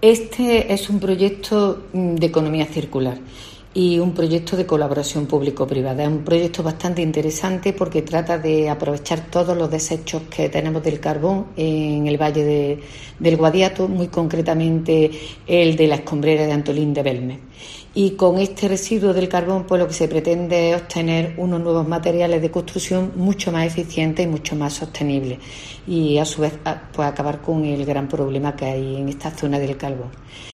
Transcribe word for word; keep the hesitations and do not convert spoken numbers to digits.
Este es un proyecto de economía circular y un proyecto de colaboración público-privada. Es un proyecto bastante interesante porque trata de aprovechar todos los desechos que tenemos del carbón en el Valle de, del Guadiato, muy concretamente el de la escombrera de Antolín de Belmez. Y con este residuo del carbón, pues lo que se pretende es obtener unos nuevos materiales de construcción mucho más eficientes y mucho más sostenibles. Y a su vez, pues acabar con el gran problema que hay en esta zona del carbón.